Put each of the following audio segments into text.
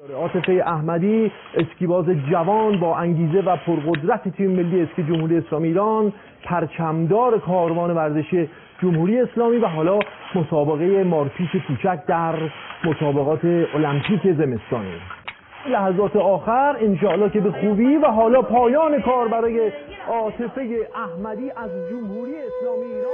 عاطفه احمدی، اسکیباز جوان با انگیزه و پرقدرت تیم ملی اسکی جمهوری اسلامی ایران، پرچمدار کاروان ورزشی جمهوری اسلامی و حالا مسابقه مارپیچ کوچک در مسابقات المپیک زمستانی. لحظات آخر انشاءالله که به خوبی و حالا پایان کار برای عاطفه احمدی از جمهوری اسلامی ایران.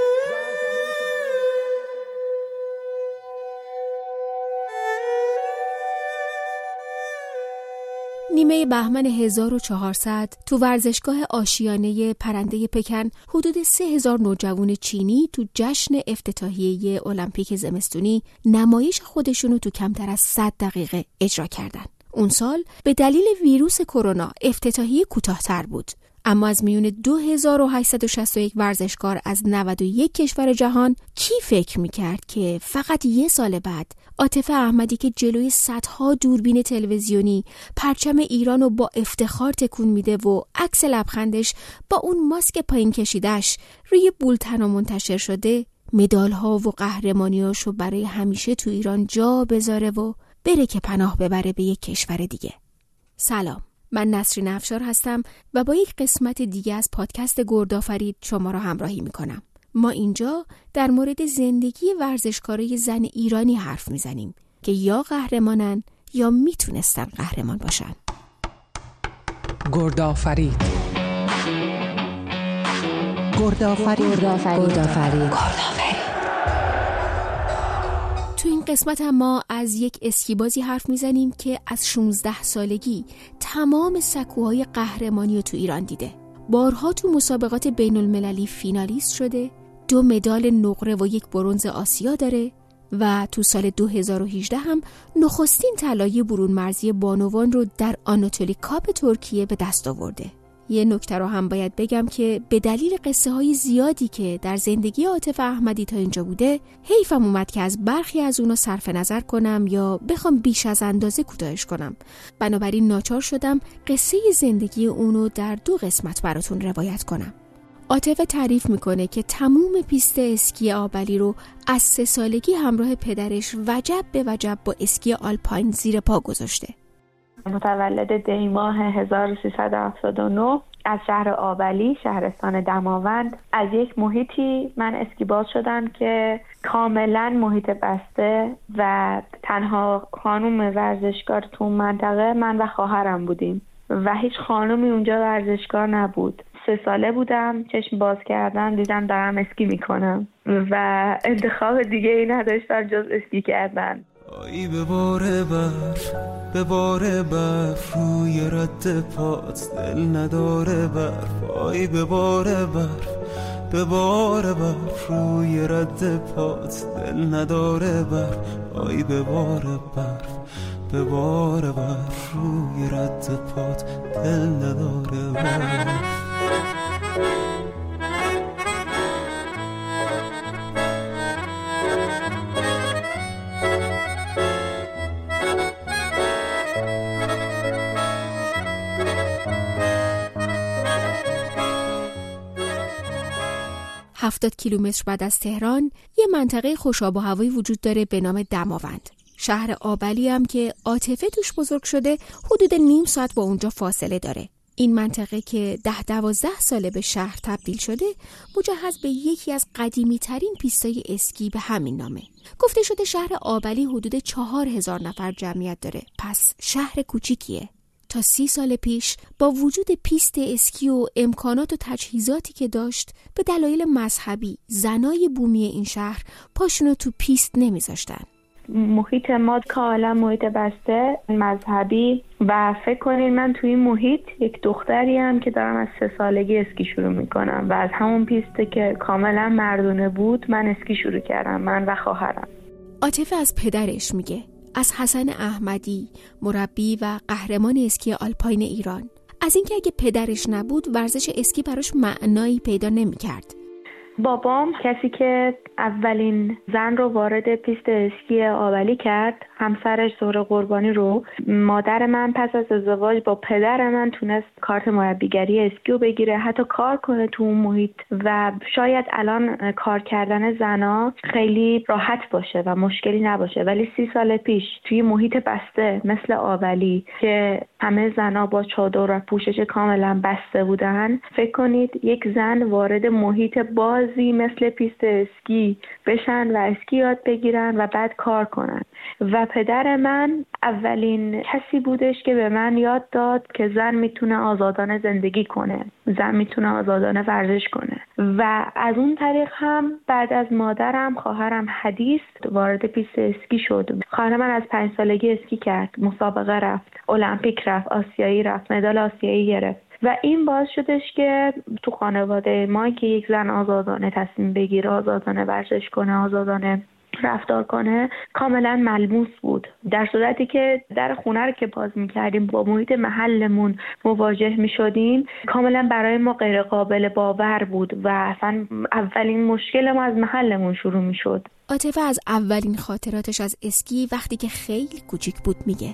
نیمه بهمن 1400 تو ورزشگاه آشیانه پرنده پکن حدود 3000 نوجوان چینی تو جشن افتتاحیه المپیک زمستونی نمایش خودشونو تو کمتر از 100 دقیقه اجرا کردن. اون سال به دلیل ویروس کرونا افتتاحیه کوتاه‌تر بود، اما از میون 2861 ورزشکار از 91 کشور جهان کی فکر میکرد که فقط یه سال بعد عاطفه احمدی که جلوی صدها دوربین تلویزیونی پرچم ایرانو با افتخار تکون میده و عکس لبخندش با اون ماسک پایین کشیدش روی بولتن منتشر شده، مدال‌ها و قهرمانیاشو برای همیشه تو ایران جا بذاره و بره که پناه ببره به یک کشور دیگه. سلام، من نسرین افشار هستم و با یک قسمت دیگه از پادکست گردآفرید شما را همراهی میکنم. ما اینجا در مورد زندگی ورزشکارای زن ایرانی حرف میزنیم که یا قهرمانن یا میتونستن قهرمان باشن. گردآفرید. تو این قسمت هم ما از یک اسکیبازی حرف میزنیم که از 16 سالگی تمام سکوهای قهرمانی رو تو ایران دیده. بارها تو مسابقات بین المللی فینالیست شده، 2 مدال نقره و 1 برنز آسیا داره و تو سال 2018 هم نخستین طلای برون مرزی بانوان رو در آناتولی کاپ ترکیه به دست آورده. یه نکته رو هم باید بگم که به دلیل قصه های زیادی که در زندگی عاطفه احمدی تا اینجا بوده، حیفم اومد که از برخی از اونو صرف نظر کنم یا بخوام بیش از اندازه کوتاهش کنم. بنابراین ناچار شدم قصه زندگی اونو در 2 قسمت براتون روایت کنم. عاطفه تعریف میکنه که تموم پیست اسکی آبلی رو از 3 سالگی همراه پدرش وجب به وجب با اسکی آلپاین زیر پا گذاشته. متولد دی ماه 1379 از شهر آبلی، شهرستان دماوند. از یک محیطی من اسکیباز شدم که کاملا محیط بسته و تنها خانم ورزشکار تو اون منطقه من و خواهرم بودیم و هیچ خانومی اونجا ورزشکار نبود. 3 ساله بودم، چشم باز کردم دیدم دارم اسکی میکنم و انتخاب دیگه ای نداشتم جز اسکی کردن. آی بباره برف روی رد پات، دل نداره برف. آی بباره برف روی رد پات، دل نداره برف. آی بباره برف روی رد پات، دل نداره برف. 70 کیلومتر بعد از تهران یه منطقه خوش آب و هوایی وجود داره به نام دماوند. شهر آبلی هم که عاطفه توش بزرگ شده حدود نیم ساعت با اونجا فاصله داره. این منطقه که 10-12 ساله به شهر تبدیل شده مجهز به یکی از قدیمی ترین پیستای اسکی به همین نامه. گفته شده شهر آبلی حدود 4000 نفر جمعیت داره، پس شهر کوچیکیه. تا 30 سال پیش با وجود پیست اسکی و امکانات و تجهیزاتی که داشت به دلایل مذهبی زنای بومی این شهر پاشونو تو پیست نمیذاشتن. محیط ما کاملا محیط بسته مذهبی و فکر کنین من توی این محیط یک دختری هم که دارم از 3 سالگی اسکی شروع میکنم و از همون پیسته که کاملا مردونه بود من اسکی شروع کردم، من و خواهرم. عاطفه از پدرش میگه، از حسن احمدی، مربی و قهرمان اسکی آلپاین ایران، از اینکه اگه پدرش نبود ورزش اسکی براش معنایی پیدا نمی‌کرد. بابام کسی که اولین زن رو وارد پیست اسکی آولی کرد، همسرش زهره قربانی رو. مادر من پس از ازدواج با پدر من تونست کارت مربیگری اسکی رو بگیره، حتی کار کنه تو اون محیط و شاید الان کار کردن زنا خیلی راحت باشه و مشکلی نباشه، ولی 30 سال پیش توی محیط بسته مثل آولی که همه زنا با چادر و پوشش کاملا بسته بودن، فکر کنید یک زن وارد محیط بازی مثل پیست اسکی بشن و اسکی یاد بگیرن و بعد کار کنن. و پدر من اولین کسی بودش که به من یاد داد که زن میتونه آزادانه زندگی کنه، زن میتونه آزادانه ورزش کنه. و از اون طریق هم بعد از مادرم خواهرم حدیث وارد پیست اسکی شد. خواهر من از 5 سالگی اسکی کرد، مسابقه رفت، المپیک رفت، آسیایی رفت، مدال آسیایی گرفت و این باعث شدش که تو خانواده ما که یک زن آزادانه تصمیم بگیره، آزادانه ورزش کنه، آزادانه رفتار کنه، کاملا ملموس بود. در صورتی که در خونه رو که باز می‌کردیم با محیط محلمون مواجه می‌شدیم، کاملا برای ما غیر قابل باور بود و اصلا اولین مشکل ما از محلمون شروع می‌شد. عاطفه از اولین خاطراتش از اسکی وقتی که خیلی کوچیک بود میگه.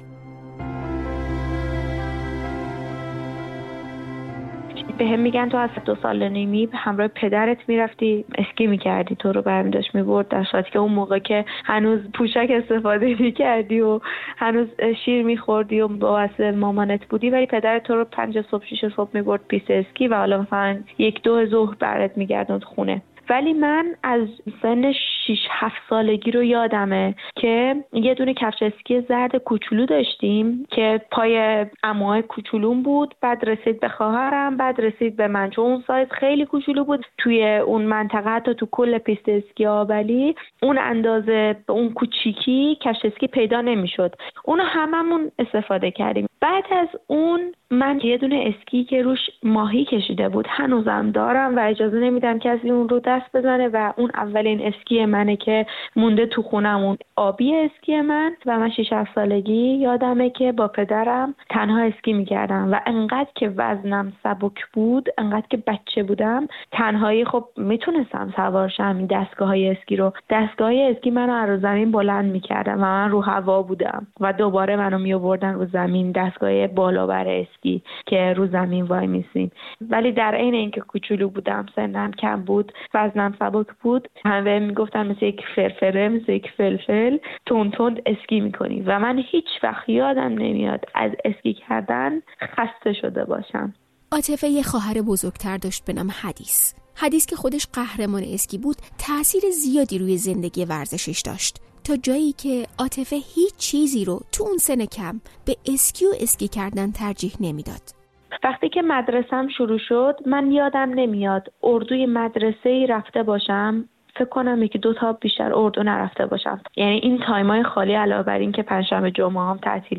به هم میگن تو از 2 سال و نیمی به همراه پدرت میرفتی اسکی میکردی، تو رو برمی داشت میبرد، در صورتی که اون موقع که هنوز پوشک استفاده میکردی و هنوز شیر میخوردی و با واسه مامانت بودی، ولی پدرت تو رو 5 صبح 6 صبح میبرد پیست اسکی و حالا مثلا 1-2 ظهر برات میگردوند خونه. ولی من از سن 6-7 سالگی رو یادمه که یه دونه کفش اسکی زرد کوچولو داشتیم که پای عموهای کوچولوم بود، بعد رسید به خواهرم، بعد رسید به من، چون اون سایز خیلی کوچولو بود توی اون منطقه، حتی تو کل پیست اسکی آولی اون اندازه اون کوچیکی کفش اسکی پیدا نمیشد. اونو هممون استفاده کردیم. بعد از اون من یه دونه اسکی که روش ماهی کشیده بود هنوزم دارم و اجازه نمیدم کسی اون رو دست بزنه و اون اولین اسکی منه که مونده تو خونمون، آبی اسکی من. و من 6-7 سالگی یادمه که با پدرم تنها اسکی میکردم و انقدر که وزنم سبک بود، انقدر که بچه بودم، تنهایی خب میتونستم سوار شم این دستگاه‌های اسکی رو. دستگاه‌های اسکی منو از زمین بلند میکردن و من رو هوا بودم و دوباره منو میآوردن رو زمین، دستگاه بالا بر اسکی که رو زمین وای میسیم. ولی در عین اینکه کوچولو بودم، سنم کم بود، وزنم سبک بود، همه میگفتن مثل یک فرفره، مثل یک فلفل تند اسکی میکنی و من هیچ وقت یادم نمیاد از اسکی کردن خسته شده باشم. عاطفه یه خواهر بزرگتر داشت به نام حدیث که خودش قهرمان اسکی بود، تأثیر زیادی روی زندگی ورزشش داشت، تا جایی که عاطفه هیچ چیزی رو تو اون سن کم به اسکی و اسکی کردن ترجیح نمیداد. وقتی که مدرسم شروع شد، من یادم نمیاد اردوی مدرسه‌ای رفته باشم، فکر کنم 1-2 تا بیشتر اردو نرفته باشم. یعنی این تایمای خالی علاوه بر این که پنجشنبه جمعه هم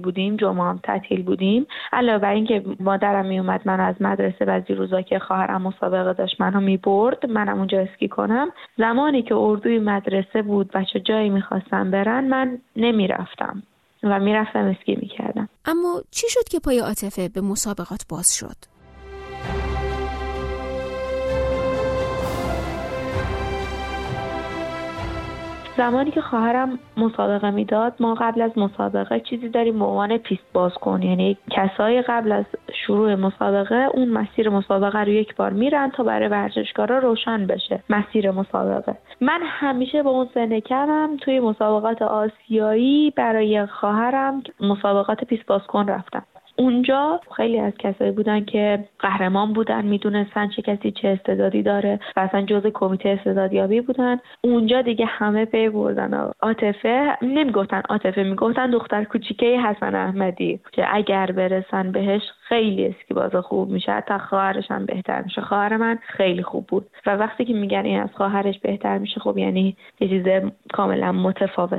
تعطیل بودیم، علاوه بر این که مادرم می اومد من از مدرسه بعضی روزا که خواهرم مسابقه داشت منو میبرد منم اونجا اسکی کنم، زمانی که اردوی مدرسه بود بچه جایی میخواستن برن من نمیرفتم و میرفتم اسکی میکردم. اما چی شد که پای عاطفه به مسابقات باز شد؟ زمانی که خواهرم مسابقه میداد، ما قبل از مسابقه چیزی داریم به عنوان پیست بازکن، یعنی کسایی قبل از شروع مسابقه اون مسیر مسابقه رو یک بار میرن تا برای ورزشکارا روشن بشه مسیر مسابقه. من همیشه با اون سن کمم توی مسابقات آسیایی برای خواهرم مسابقات پیست بازکن رفتم. اونجا خیلی از کسایی بودن که قهرمان بودن، میدونستن چه کسی چه استعدادی داره و اصلا جزء کمیته استعدادیابی بودن. اونجا دیگه همه پی بردن عاطفه، نمیگفتن عاطفه، میگفتن دختر کوچیکه حسن احمدی که اگر برسن بهش خیلی اسکی باز خوب میشه، حتی خواهرش هم بهتر میشه. خواهر من خیلی خوب بود و وقتی که میگن این از خواهرش بهتر میشه، خب یعنی یه چیز کاملا متفاوت.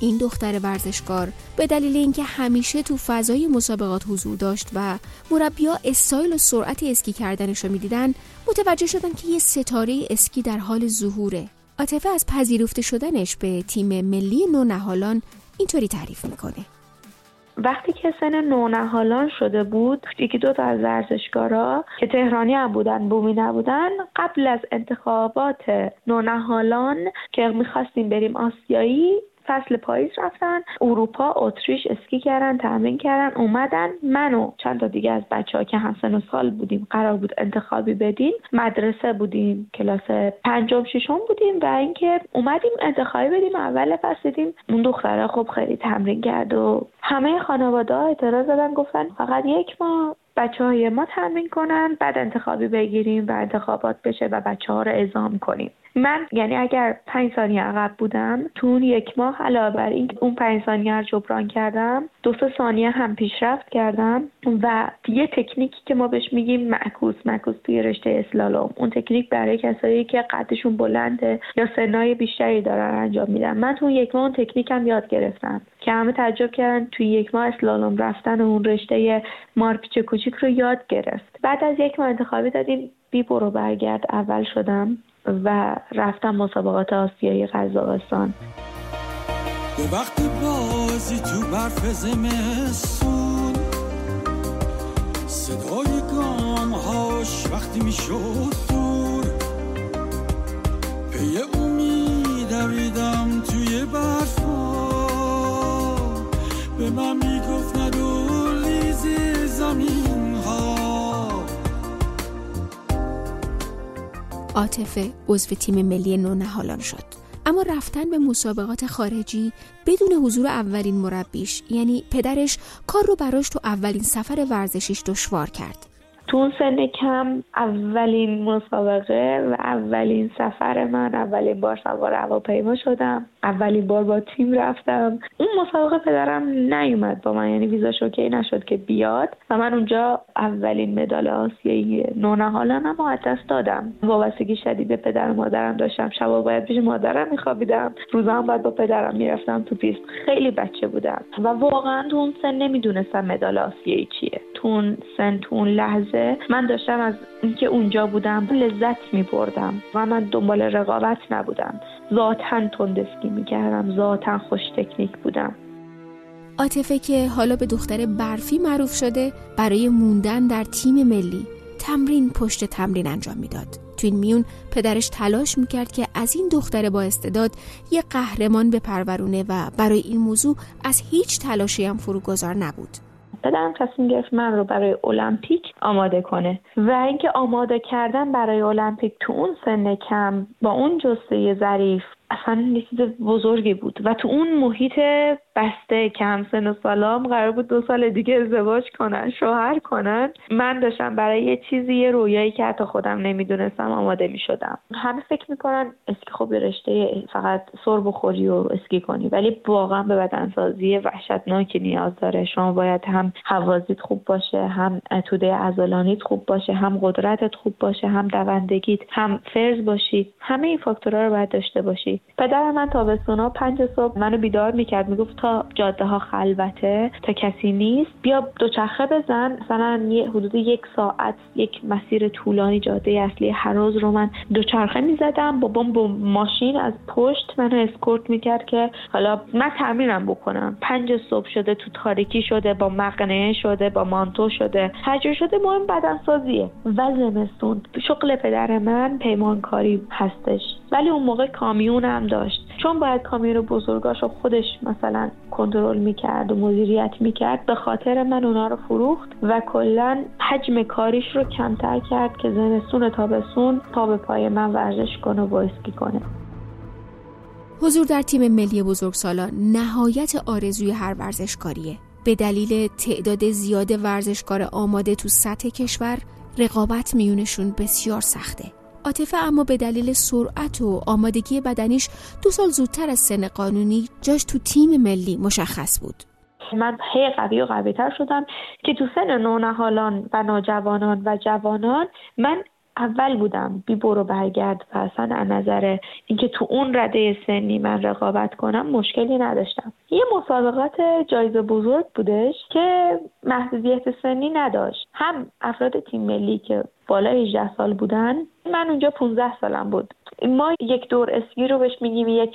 این دختر ورزشکار به دلیل اینکه همیشه تو فضای مسابقات حضور داشت و مربی‌ها استایل و سرعت اسکی کردنش رو می‌دیدن، متوجه شدن که یه ستاره اسکی در حال ظهوره. عاطفه از پذیرفته شدنش به تیم ملی نونهالان اینطوری تعریف میکنه. وقتی که سن نونهالان شده بود، یکی دو تا از ورزشکارا که تهرانی هم بودن، بومی نبودن، قبل از انتخابات نونهالان که میخواستیم بریم آسیایی، فصل پاییز رفتن اروپا، اتریش اسکی کردن، تمرین کردن، اومدن. من و چند تا دیگه از بچه‌ها که همسن و سال بودیم، قرار بود انتخابی بدیم، مدرسه بودیم، کلاس 5م 6م بودیم و اینکه اومدیم انتخابی بدیم. اول فصل دیدیم اون دختره خب خیلی تمرین کرد و همه خانواده‌ها اعتراض دادن، گفتن فقط 1 ماه بچه‌های ما تمرین کنن، بعد انتخابی بگیریم و انتخابات بشه و بچه‌ها رو اعزام کنیم. من یعنی اگر 5 ثانیه عقب بودم، تو اون 1 ماه علاوه بر این اون 5 ثانیه رو جبران کردم، 2-3 ثانیه هم پیشرفت کردم و یه تکنیکی که ما بهش میگیم معکوس توی رشته اسلالوم، اون تکنیک برای کسایی که قدشون بلنده یا سنای بیشتری دارن انجام میدن. من تو اون 1 ماه اون تکنیکم یاد گرفتم که همه تعجب کردن توی 1 ماه اسلالوم رفتن و اون رشته مارپیچ کوچیک رو یاد گرفت. بعد از 1 ماه انتخابی دادیم، بی برو برگرد اول شدم و رفتم مسابقات آسیایی قزاقستان. به وقت بازی تو برف زمستون، صدای گام‌هاش وقتی میشد دور، پی امید دویدم توی برفا، به من میگفت ندور لیز زمین ها. عاطفه عضو تیم ملی نونهالان شد، اما رفتن به مسابقات خارجی بدون حضور اولین مربیش، یعنی پدرش، کار رو براش تو اولین سفر ورزشیش دشوار کرد. تو اون سن کم اولین مسابقه و اولین سفر من، اولین بار سوار هواپیما شدم، اولین بار با تیم رفتم. اون مسابقه پدرم نیومد با من، یعنی ویزاش اوکی نشد که بیاد و من اونجا اولین مدال آسیایی نونهالانم رو از دست دادم. وابستگی شدید به پدر و مادرم داشتم، شبا باید پیش مادرم میخوابیدم، روزا هم باید با پدرم میرفتم تو پیست. خیلی بچه بودم و واقعا تو اون سن نمیدونستم مدال آسیایی چیه. تو اون سن، تو اون لحظه من داشتم از اینکه اونجا بودم لذت می‌بردم و من دنبال رقابت نبودم. ذاتاً تند اسکی می‌کردم، ذاتاً خوش تکنیک بودم. عاطفه که حالا به دختر برفی معروف شده، برای موندن در تیم ملی تمرین پشت تمرین انجام میداد. تو این میون پدرش تلاش میکرد که از این دختر با استعداد یه قهرمان بپرورونه و برای این موضوع از هیچ تلاشی هم فروگذار نبود. پدرم تصمیم گرفت من رو برای المپیک آماده کنه و اینکه آماده کردن برای المپیک تو اون سن کم با اون جثه ظریف اصلا یه چیز بزرگی بود و تو اون محیط بسته کم سن و سالام قرار بود 2 سال دیگه ازدواج کنن، شوهر کنن. من داشتم برای یه چیزی، یه رویایی که حتی خودم نمیدونستم آماده میشدم. همه فکر میکنن اسکی خب رشته فقط سر بخوری و اسکی کنی، ولی واقعا به بدنسازی وحشتناکی نیاز داره. شما باید هم حوازیت خوب باشه، هم توده عضلانیت خوب باشه، هم قدرتت خوب باشه، هم دوندگیت، هم فرز باشی. همه این فاکتورها رو باید داشته باشی. پدرم من تابستونا 5 صبح منو بیدار میکرد، میگفت تا جاده ها خلوته، تا کسی نیست، بیا دوچرخه بزن. مثلا حدود 1 ساعت یک مسیر طولانی جاده اصلی هراز رو من دوچرخه میزدم، بابام با ماشین از پشت منو اسکورت میکرد که حالا من تمرینم بکنم. 5 صبح شده، تو تاریکی شده، با مقنعه شده، با مانتو شده، هرجور شده، مهم بدنسازیه. و زمستون شغل پدر من پیمانکاری هستش، ولی اون موقع کامیون هم داشت، چون باید کامیون بزرگاشو خودش مثلا کنترل میکرد و مدیریت میکرد. به خاطر من اونا رو فروخت و کلا حجم کاریش رو کمتر کرد که زمستون تابستون پا به پای من ورزش کنه و اسکی کنه. حضور در تیم ملی بزرگسالان نهایت آرزوی هر ورزشکاریه. به دلیل تعداد زیاد ورزشکار آماده تو سطح کشور، رقابت میونشون بسیار سخته. عاطفه اما به دلیل سرعت و آمادگی بدنیش 2 سال زودتر از سن قانونی جاش تو تیم ملی مشخص بود. من هی قوی و قوی‌تر شدم که تو سن نونهالان و نوجوانان و جوانان من اول بودم، بی برو برگرد و اصلا از نظر اینکه تو اون رده سنی من رقابت کنم مشکلی نداشتم. یه مسابقات جایزه بزرگ بودش که محدودیت سنی نداشت، هم افراد تیم ملی که بالای 18 سال بودن، من اونجا 15 سالم بود. ما یک دور اسکی رو بهش میگیم یک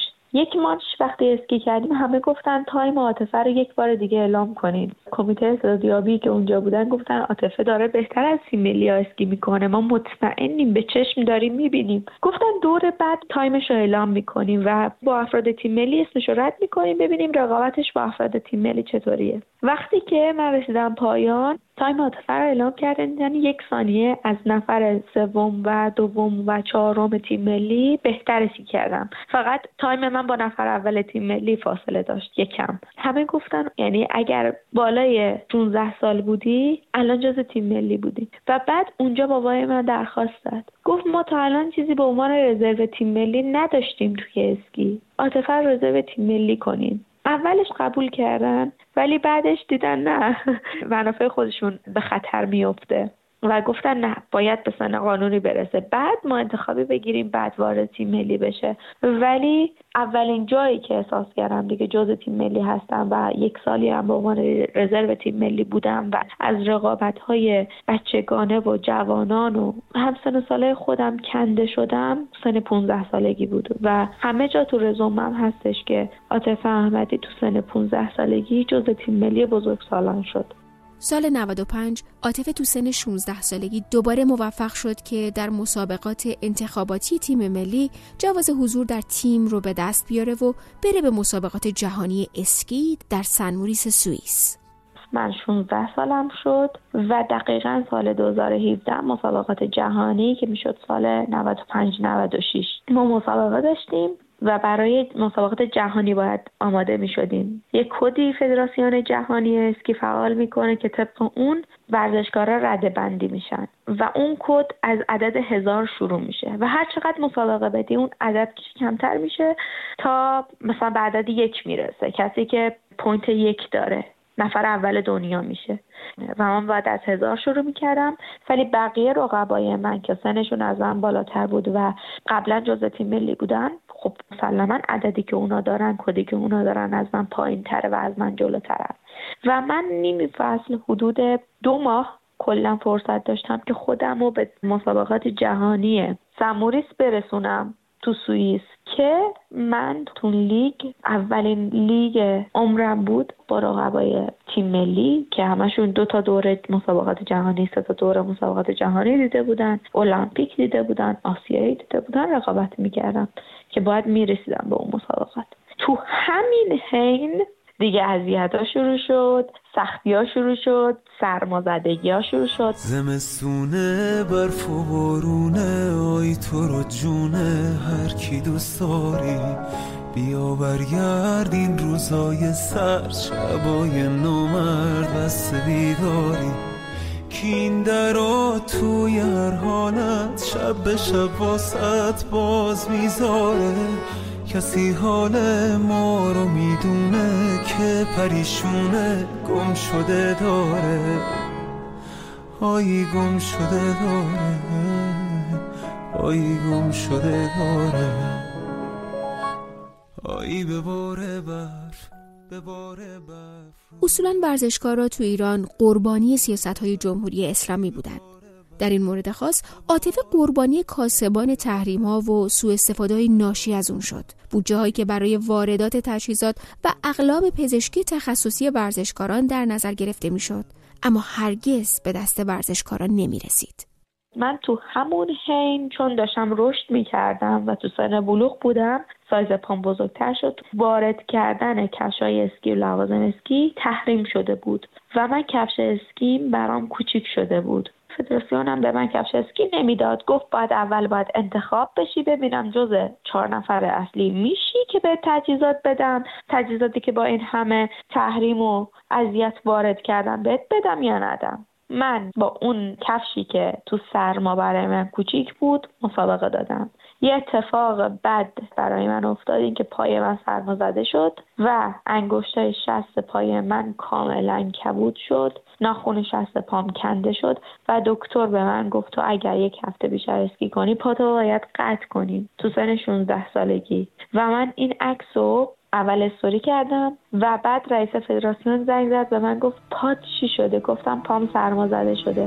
مانش وقتی اسکی کردیم همه گفتن تایم عاطفه رو یک بار دیگه اعلام کنین. کمیته استعدادیابی که اونجا بودن گفتن عاطفه داره بهتر از تیم ملی اسکی میکنه، ما مطمئنیم، به چشم داریم میبینیم. گفتن دور بعد تایمش رو اعلام میکنیم و با افراد تیم ملی اسمش رو رد میکنیم ببینیم رقابتش با افراد تیم ملی چطوریه. وقتی که من رسیدم پایان، تایم عاطفه رو اعلام کردن، یعنی 1 ثانیه از نفر سوم و دوم و چهارم تیم ملی بهتر اسکی کردم. فقط تایم من با نفر اول تیم ملی فاصله داشت یکم. همه گفتن یعنی اگر بالای 16 سال بودی الان جز تیم ملی بودی. و بعد اونجا بابای من درخواست داد، گفت ما تا الان چیزی به عنوان رزرو تیم ملی نداشتیم توی اسکی، عاطفه رو رزرو تیم ملی کنیم. اولش قبول کردن ولی بعدش دیدن نه، منافع خودشون به خطر میفته و گفتن نه، باید به سن قانونی برسه، بعد ما انتخابی بگیریم، بعد وارد تیم ملی بشه. ولی اولین جایی که احساس کردم دیگه جزء تیم ملی هستم و 1 سالی هم به عنوان رزرو تیم ملی بودم و از رقابت‌های بچگانه و جوانان و همسن و ساله خودم کنده شدم، سن 15 سالگی بود و همه جا تو رزومم هستش که عاطفه احمدی تو سن 15 سالگی جزء تیم ملی بزرگسالان شد. سال 95 عاطفه تو سن 16 سالگی دوباره موفق شد که در مسابقات انتخاباتی تیم ملی جواز حضور در تیم رو به دست بیاره و بره به مسابقات جهانی اسکی در سن موریس سوئیس. من 16 سالم شد و دقیقاً سال 2017 مسابقات جهانی که میشد سال 95-96 ما مسابقه داشتیم و برای مسابقات جهانی باید آماده می شدیم. یک کدی فدراسیون جهانی اسکی فعال میکنه که طبق اون ورزشکارا رده بندی میشن و اون کد از عدد 1000 شروع میشه و هر چقدر مسابقه بدی اون عدد کمتر میشه تا مثلا به عدد 1 میرسه. کسی که پوینت 1 داره نفر اول دنیا میشه و من باید از 1000 شروع میکردم. ولی بقیه رقبای من که سنشون از من بالاتر بود و قبلا جزء تیم ملی بودن، خب مسلما عددی که اونا دارن، کدی که اونا دارن از من پایین تره و از من جلوترن و من نیم فصل حدود 2 ماه کلا فرصت داشتم که خودم رو به مسابقات جهانی سن موریس برسونم تو سوئیس که من تو لیگ، اولین لیگ عمرم بود با رقبای تیم ملی که همشون 2 تا دوره مسابقات جهانی، 3 تا دوره مسابقات جهانی دیده بودن، المپیک دیده بودن، آسیایی دیده بودن، رقابت میکردم که باید میرسیدم به اون مسابقات. تو همین حین دیگه اذیت‌ها شروع شد، سختی‌ها شروع شد، سرمازدگی‌ها شروع شد. زمستونه برف و بارونه، آی تو رو جونه هر کی دوست داری، بیا برگرد این روزای سر، شبای نامرد بسته بیداری، کی این درا توی هر حالت شب به شب واسط باز میذاره، کسی حال ما رو میدونه که پریشونه گم شده داره، آی گم شده داره، آی گم شده داره، آی بباره برف بباره برف. اصولاً ورزشکارا تو ایران قربانی سیاست‌های جمهوری اسلامی بودند. در این مورد خاص عاطفه قربانی کاسبان تحریم‌ها و سوء استفاده‌های ناشی از اون شد. بودجه‌هایی که برای واردات تجهیزات و اقلام پزشکی تخصصی ورزشکاران در نظر گرفته می‌شد، اما هرگز به دست ورزشکاران نمی‌رسید. من تو همون حین چون داشتم رشد می‌کردم و تو سن بلوغ بودم، سایز پام بزرگتر شد، وارد کردن کفش‌های اسکی و لوازم اسکی تحریم شده بود و من کفش اسکی برام کوچیک شده بود. فدراسیون هم به من کفش اسکی نمیداد، گفت باید انتخاب بشی ببینم جزء 4 نفر اصلی میشی که به تجهیزات بدم، تجهیزاتی که با این همه تحریم و اذیت وارد کردم بهت بدم یا ندم. من با اون کفشی که تو سرما برای من کوچیک بود مسابقه دادم. یه اتفاق بد برای من افتاد، این که پای من سرمازده شد و انگشتای شست پای من کاملا کبود شد، ناخن شست پام کنده شد و دکتر به من گفت تو اگر 1 هفته بیشتر اسکی کنی پاتو باید قطع کنی تو سن 16 سالگی. و من این عکسو اول استوری کردم و بعد رئیس فدراسیون زنگ زد به من گفت پات چی شده؟ گفتم پام سرمازده شده.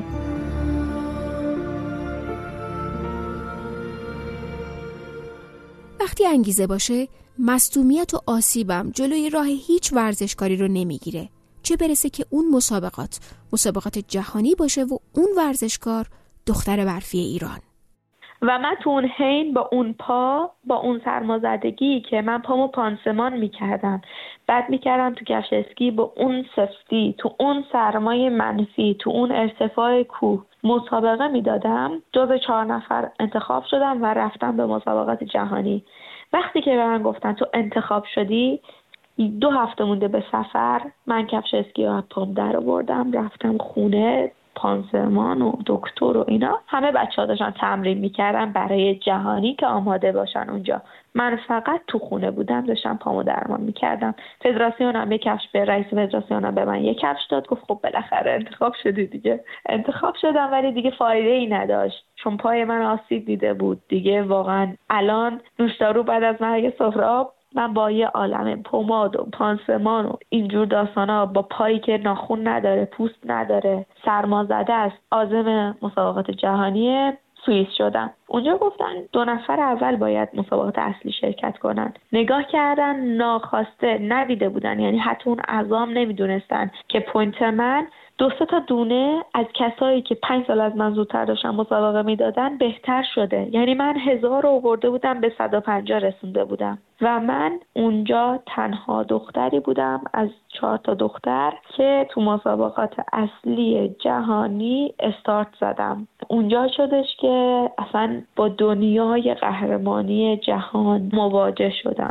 وقتی انگیزه باشه، مصدومیت و آسیبم جلوی راه هیچ ورزشکاری رو نمیگیره، چه برسه که اون مسابقات جهانی باشه و اون ورزشکار دختر برفی ایران. و من تو اون حین با اون سرمازدگی که من پامو پانسمان میکردم، بعد میکردم تو کفش اسکی با اون سفتی، تو اون سرمای منفی، تو اون ارتفاع کوه مسابقه میدادم، جز 4 نفر انتخاب شدم و رفتم به مسابقات جهانی. وقتی که به من گفتن تو انتخاب شدی، 2 هفته مونده به سفر، من کفش اسکی رو از پام در آوردم، رفتم خونه، پانسمان و دکتر و اینا همه بچه‌ها داشتن تمرین میکردن برای جهانی که آماده باشن اونجا. من فقط تو خونه بودم، داشتم پامو درمان میکردم. فدراسیونم یک کفش به رئیس فدراسیونم به من 1 کفش داد، گفت خب بالاخره انتخاب شدی دیگه. انتخاب شدم ولی دیگه فایده ای نداشت چون پای من آسیب دیده بود دیگه. واقعا الان نوشدارو بعد از مرگ سهراب من با یه عالم پماد و پانسمان و اینجور داستانا، با پایی که ناخن نداره، پوست نداره، سرمازده است، عازم مسابقات جهانی سوئیس شدم. اونجا گفتن 2 نفر اول باید مسابقات اصلی شرکت کنن. نگاه کردن، ناخواسته ندیده بودن، یعنی حتی اون اعضام نمیدونستن که پوینت من 2-3 تا دونه از کسایی که 5 سال از من زودتر داشتن مسابقه میدادن بهتر شده. یعنی من 1000 رو آورده بودم به 150 رسونده بودم و من اونجا تنها دختری بودم از 4 تا دختر که تو مسابقات اصلی جهانی استارت زدم. اونجا شدش که اصلا با دنیای قهرمانی جهان مواجه شدم.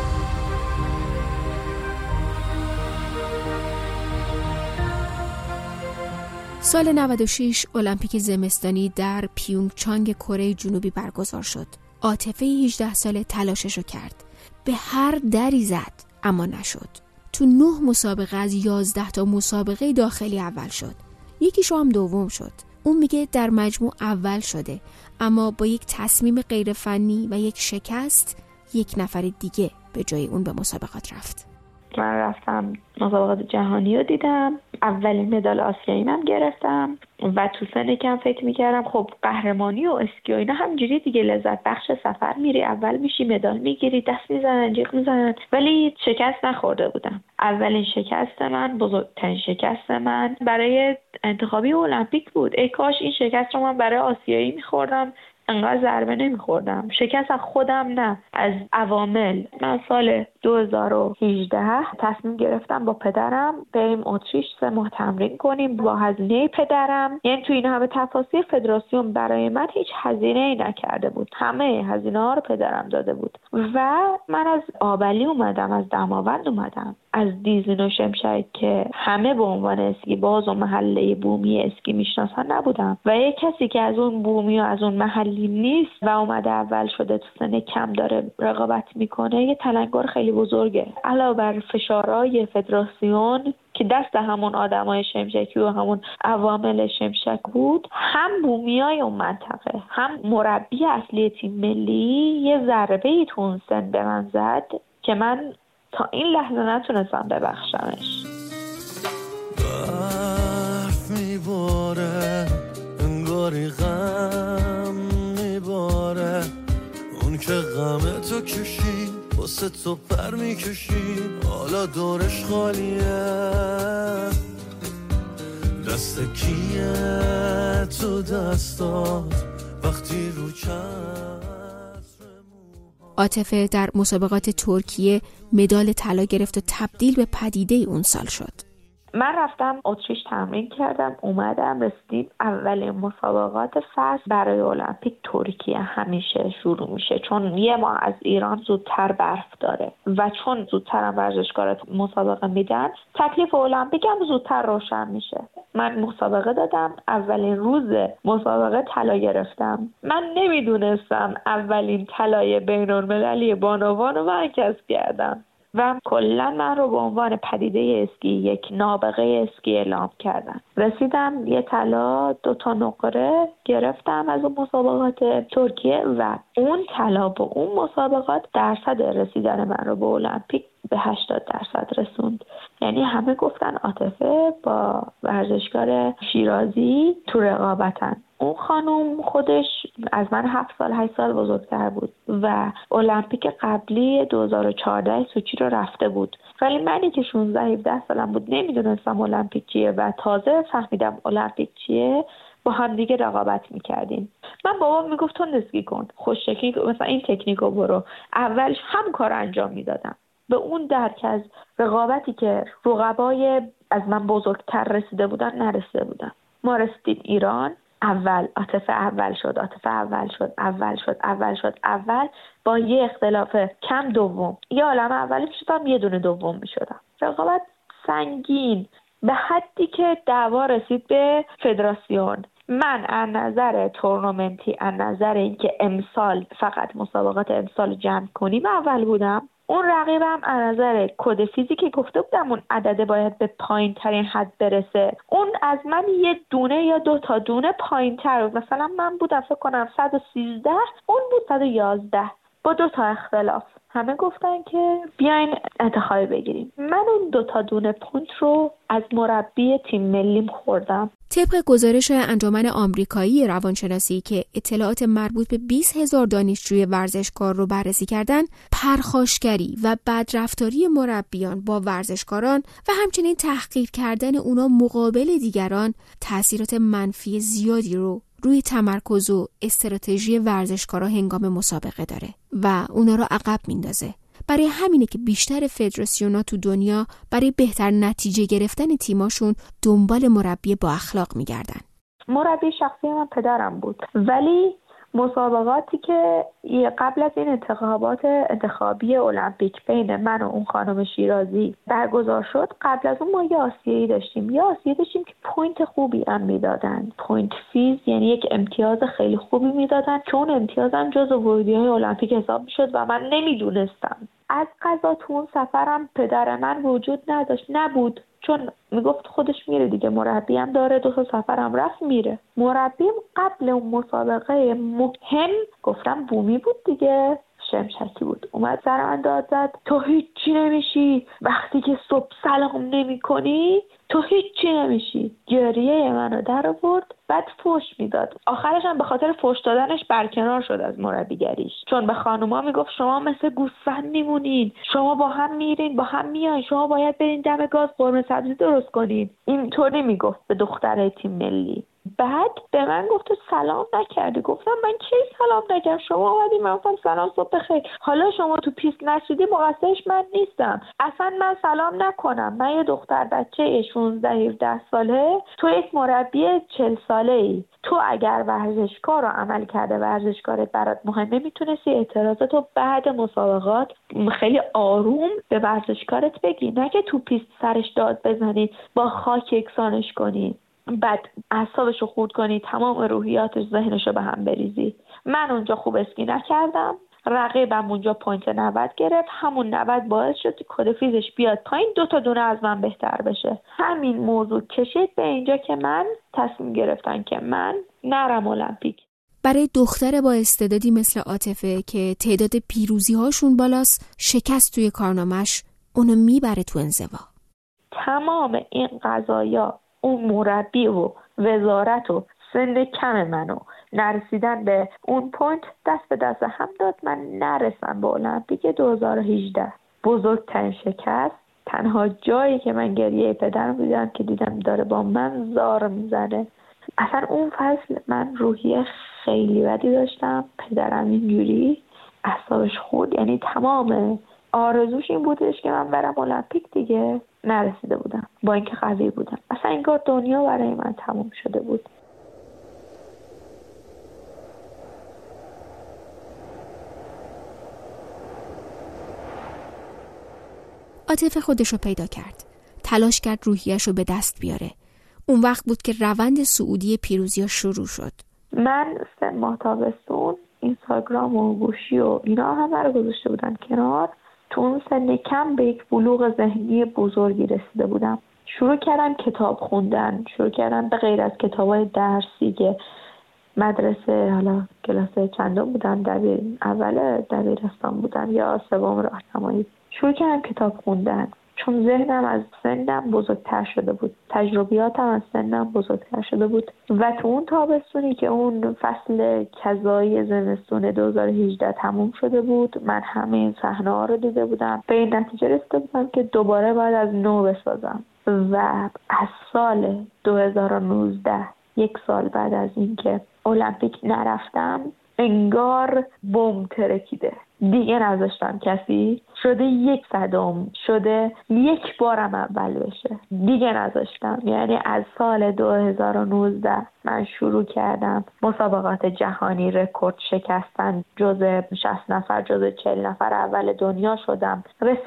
سال 96 المپیک زمستانی در پیونگچانگ کره جنوبی برگزار شد. عاطفه 18 ساله تلاششو کرد. به هر دری زد اما نشد. تو 9 مسابقه از 11 تا مسابقه داخلی اول شد. یکیشو هم دوم شد. اون میگه در مجموع اول شده، اما با یک تصمیم غیر فنی و یک شکست 1 نفر دیگه به جای اون به مسابقات رفت. من رفتم مسابقات جهانی رو دیدم، اولین مدال آسیایی من گرفتم و تو سن کم فکر میکردم خب قهرمانی و اسکی و اینا همینجوری دیگه، لذت بخش سفر، میری اول میشی، مدال میگیری، دست میزنن، جیغ میزنن، ولی شکست نخورده بودم. اولین شکست من، بزرگترین شکست من برای انتخابی المپیک بود. ای کاش این شکست رو من برای آسیایی میخوردم، انقدر ضربه نمیخوردم. شکست از خودم نه، از عوامل. من سال 2018 تصمیم گرفتم با پدرم بریم اتریش 3 ماه تمرین کنیم با هزینه پدرم. یعنی تو این همه تفاصیل فدراسیون برای من هیچ هزینه ای نکرده بود، همه هزینه ها رو پدرم داده بود و من از آبلی اومدم، از دماوند اومدم، از دیزین و شمشک که همه به عنوان اسکی باز و محله بومی اسکی میشناسن نبودم و یک کسی که از اون بومی و از اون محلی نیست و اومده اول شده، تو سن کم داره رقابت میکنه، یه تلنگر خیلی بزرگه. علاوه بر فشارهای فدراسیون که دست همون آدمای شمشکی و همون عوامل شمشک بود، هم بومیای اون منطقه، هم مربی اصلی تیم ملی یه ضربه‌ای تو اون سن به من زد که من تا این لحظه نتونستم ببخشمش. برف میباره انگاری غم میباره، اون که غم تو کشید واسه تو پر میکشید، حالا دورش خالیه، دست کیه تو دستات وقتی رو عاطفه در مسابقات ترکیه مدال طلا گرفت و تبدیل به پدیده اون سال شد. من رفتم اتریش تمرین کردم، اومدم رسیدیم اولین مسابقات فصل برای المپیک ترکیه همیشه شروع میشه، چون 1 ماه از ایران زودتر برف داره و چون زودتر هم ورزشکارات مسابقه میدن، تکلیف المپیک هم زودتر روشن میشه. من مسابقه دادم، اولین روز مسابقه طلا گرفتم. من نمیدونستم اولین طلای بین‌المللی بانوان رو من کسب کردم و کلا من رو به عنوان پدیده اسکی یک نابغه اسکی اعلام کردن. رسیدم یه طلا 2 نقره گرفتم از اون مسابقات ترکیه و اون طلا با اون مسابقات درصد رسیدن من رو به المپیک به 80% رسوند. یعنی همه گفتن عاطفه با ورزشکار شیرازی تو رقابتن. اون خانم خودش از من 7 سال 8 سال بزرگتر بود و المپیک قبلی 2014 سوچی رو رفته بود، ولی منی که 16-17 سالم بود نمیدونستم المپیک چیه و تازه فهمیدم المپیک چیه. با هم دیگه رقابت میکردیم. من بابام میگفت تو اسکی کن، خوششکلی مثلا این تکنیکو برو. اولش هم کار انجام میدادم. به اون درک از رقابتی که رقبای از من بزرگتر رسیده بودن نرسیده بودم. ما رسیدیم ایران، عاطفه اول شد با یه اختلاف کم دوم. یه عالم اولی میشدم، یه دونه دوم میشدم. رقابت سنگین به حدی که دعوا رسید به فدراسیون. من از نظر تورنمنتی، از نظر اینکه امسال فقط مسابقات امسال جمع کنیم اول بودم. اون رقیبم از نظر کد فیزیکی گفته بودم اون عدده باید به پایین ترین حد برسه. اون از من یه دونه یا 2 دونه پایین تر بود. مثلا من بودم فکر کنم 113، اون بود 111 با 2 اختلاف. همه گفتن که بیاین انتخابی بگیریم. من اون 2 دونه پوینت رو از مربی تیم ملیم خوردم. طبق گزارش انجمن آمریکایی روانشناسی که اطلاعات مربوط به 20,000 دانشجوی ورزشکار رو بررسی کردن، پرخاشگری و بدرفتاری مربیان با ورزشکاران و همچنین تحقیر کردن اونا مقابل دیگران تأثیرات منفی زیادی رو روی تمرکز و استراتژی ورزشکارا هنگام مسابقه داره و اونا رو عقب میندازه. برای همینه که بیشتر فدراسیون‌ها تو دنیا برای بهتر نتیجه گرفتن تیماشون دنبال مربی با اخلاق میگردن. مربی شخصی من پدرم بود، ولی مسابقاتی که قبل از این انتخابی المپیک بین من و اون خانم شیرازی برگزار شد، قبل از اون ما یه آسیایی داشتیم که پوینت خوبی هم میدادن. پوینت فیز یعنی یک امتیاز خیلی خوبی میدادن که اون امتیازم جزو ورودی‌های المپیک حساب میشد و من نمیدونستم. از قضا تو اون سفرم پدر من وجود نبود، چون میگفت خودش میره دیگه، مربی هم داره، 2 سفرم رفت میره. مربیم قبل اون مسابقه مهم گفتم بومی بود دیگه، شمشکی بود، اومد سر من داد زد تو هیچی نمیشی، وقتی که صبح سلام نمی کنی تو هیچی نمیشی. گریه منو در آورد، بعد فوش میداد. آخرش هم به خاطر فوش دادنش برکنار شد از مربیگریش، چون به خانوما میگفت شما مثل گوسفند میمونین، شما با هم میرین با هم میاین، شما باید برین دم گاز قرمه سبزی درست کنین. اینطوری میگفت به دخترای تیم ملی. بعد به من گفت تو سلام نکردی. گفتم من کی سلام نکردم؟ شما اومدی من گفتم سلام صبح بخیر. حالا شما تو پیست نشدی مقصرش من نیستم. اصلا من سلام نکنم. من یه دختر بچه 16-17 ساله، تو یک مربی 40 ساله‌ای. تو اگر ورزشکار رو عمل کرده ورزشکارت برات مهمه، میتونستی اعتراضاتو بعد مسابقات خیلی آروم به ورزشکارت بگی، نه که تو پیست سرش داد بزنی، با خاک یکسانش کنی، بعد اعصابشو خورد کنی، تمام روحیاتش ذهنشو به هم بریزی. من اونجا خوب اسکی نکردم، رقیبم اونجا پوینت 90 گرفت، همون 90 باعث شد کد فیزش بیاد پایین، 2 دونه از من بهتر بشه. همین موضوع کشید به اینجا که من تصمیم گرفتن که من نرم المپیک. برای دختر با استعدادی مثل عاطفه که تعداد پیروزی‌هاشون بالاست، شکست توی کارنامه‌اش اونو میبره تو انزوا. تمام این قضایا، اون مربی و وزارت و سن کم منو نرسیدن به اون پوینت دست به دست هم داد من نرسم به المپیک 2018. بزرگترین شکست، تنها جایی که من گریه پدرم دیدم که دیدم داره با من زار میزنه. اصلا اون فصل من روحیه خیلی بدی داشتم، پدرم اینجوری اعصابش خورد، یعنی تمام آرزوش این بودش که من برم المپیک دیگه، نرسیده بودم با اینکه قوی بودم. اصلا انگار دنیا برای من تموم شده بود. عاطفه خودش رو پیدا کرد. تلاش کرد روحیه‌اش رو به دست بیاره. اون وقت بود که روند صعودی پیروزی‌ها شروع شد. من 3 ماه تابستون اینستاگرام و گوشی و اینا همه رو گذاشته بودن کنار. تو اون سن کم به یک بلوغ ذهنی بزرگی رسیده بودم. شروع کردم کتاب خوندن، شروع کردم به غیر از کتابای درسی که مدرسه حالا کلاس چندم بودن، اول دبیرستان بودن یا سوم راهنمایی، شروع کردم کتاب خوندن چون ذهنم از سنم بزرگتر شده بود، تجربیاتم از سنم بزرگتر شده بود و تو اون تابستونی که اون فصل کذایی زمستون 2018 تموم شده بود، من همه این صحنه‌ها رو دیده بودم، به این نتیجه رسیده بودم که دوباره باید از نو بسازم و از سال 2019 1 سال بعد از اینکه المپیک نرفتم انگار بمب ترکیده. دیگه نذاشتم کسی شده 100 شده 1 بارم اول بشه، دیگه نذاشتم. یعنی از سال 2019 من شروع کردم مسابقات جهانی رکورد شکستن، جزء 60 نفر جزء 40 نفر اول دنیا شدم،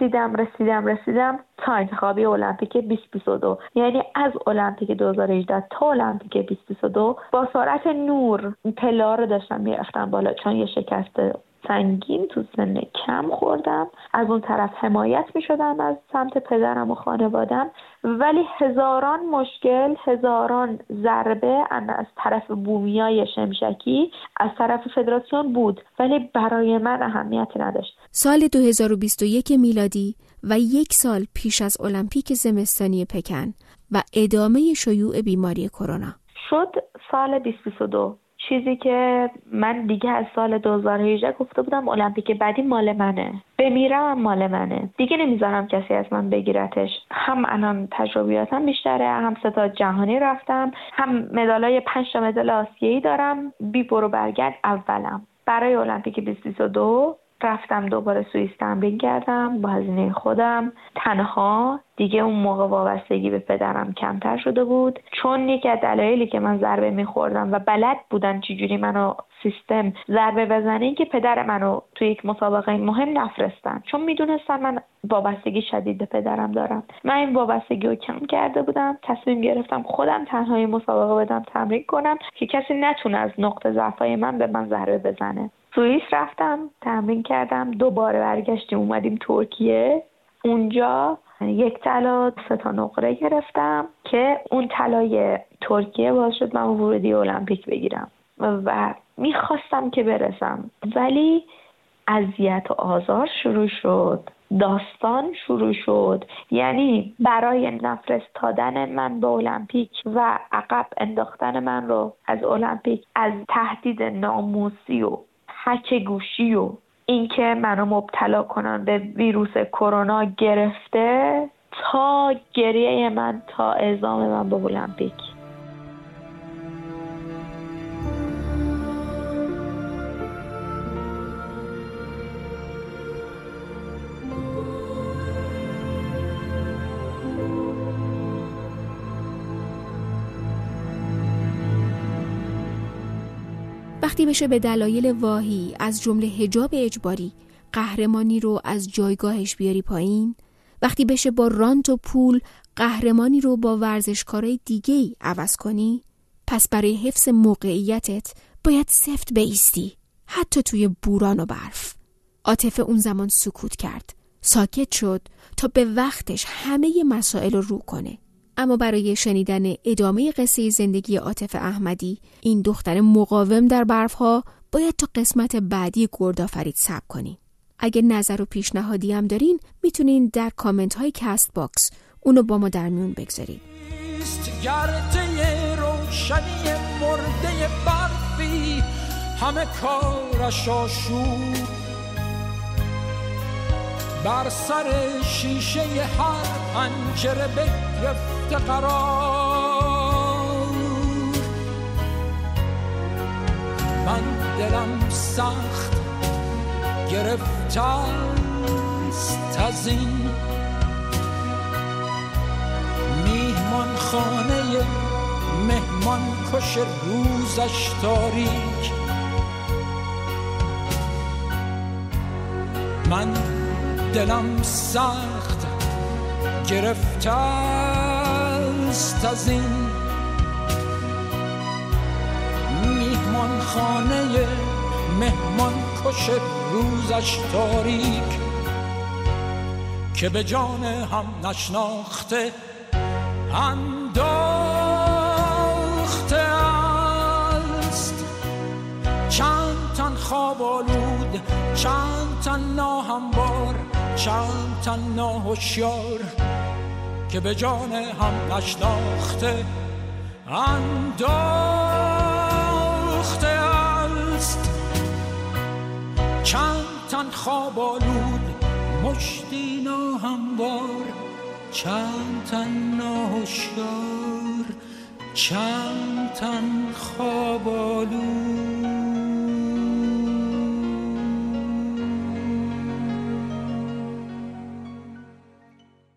رسیدم تا انتخابی المپیک 2022. یعنی از المپیک 2018 تا المپیک 2022 با سرعت نور پلا رو داشتم میرفتم بالا، چون یه شکست سنگین تو سن کم خوردم. از اون طرف حمایت می شدم از سمت پدرم و خانوادم، ولی هزاران مشکل، هزاران ضربه از طرف بومیای شمشکی از طرف فدراسیون بود، ولی برای من اهمیتی نداشت. سال 2021 میلادی و 1 سال پیش از المپیک زمستانی پکن و ادامه شیوع بیماری کرونا شد سال 2022. چیزی که من دیگه از سال 2018 گفته بودم المپیک بعدی مال منه، بمیرم مال منه، دیگه نمیذارم کسی از من بگیرتش. هم الان تجربیاتم بیشتره، هم 3 تا جهانی رفتم، هم مدالای 5 تا مدال آسیایی دارم، بی برو برگرد اولم. برای المپیک 2022 رفتم دوباره سوئیس تمرین کردم با هزینه خودم تنها. دیگه اون موقع وابستگی به پدرم کمتر شده بود، چون یکی از دلایلی که من ضربه میخوردم و بلد بودن چجوری منو سیستم ضربه بزنه این که پدر منو توی یک مسابقه مهم نفرستن، چون میدونستن من وابستگی شدید به پدرم دارم. من این وابستگی رو کم کرده بودم، تصمیم گرفتم خودم تنهایی مسابقه بدم تمرین کنم که کسی نتونه از نقطه ضعفای من به من ضربه بزنه. سوئیس رفتم تمرین کردم، دوباره برگشتیم اومدیم ترکیه. اونجا 1 طلا 3 تا نقره گرفتم که اون طلای ترکیه باعث شد من ورودی المپیک بگیرم و میخواستم که برسم، ولی اذیت و آزار شروع شد، داستان شروع شد. یعنی برای نفرستادن من به المپیک و عقب انداختن من رو از المپیک، از تهدید ناموسی و هک گوشی و اینکه منو مبتلا کنن به ویروس کرونا گرفته تا گریه من، تا اعزام من به المپیک. وقتی بشه به دلایل واهی از جمله حجاب اجباری قهرمانی رو از جایگاهش بیاری پایین، وقتی بشه با رانت و پول قهرمانی رو با ورزشکارای دیگه‌ای عوض کنی، پس برای حفظ موقعیتت باید سفت بایستی، حتی توی بوران و برف. عاطفه اون زمان سکوت کرد، ساکت شد تا به وقتش همه مسائل رو کنه. اما برای شنیدن ادامه قصه زندگی عاطفه احمدی، این دختر مقاوم در برفها، باید تا قسمت بعدی گردآفرید صبر کنین. اگه نظر و پیشنهادی هم دارین میتونین در کامنت های کست باکس اونو با ما در میون بگذارید. گرده روشنی مرده برفی همه کارش آشود، بر سر شیشه هر پنجره بگرفته قرار. من دلم سخت گرفته است از این میهمان خانه مهمان کش روزش تاریک. من دلم سخت گرفته است از این میهمان خانه مهمان کش روزش تاریک که به جان هم نشناخته انداخته است. چند تن خواب آلود، چند تن ناهموار، چند تن ناهوشیار که به جان هم نشناخته انداخته است. چند تن خواب آلود، مشتی ناهموار، چند تن ناهوشیار، چند تن خواب آلود.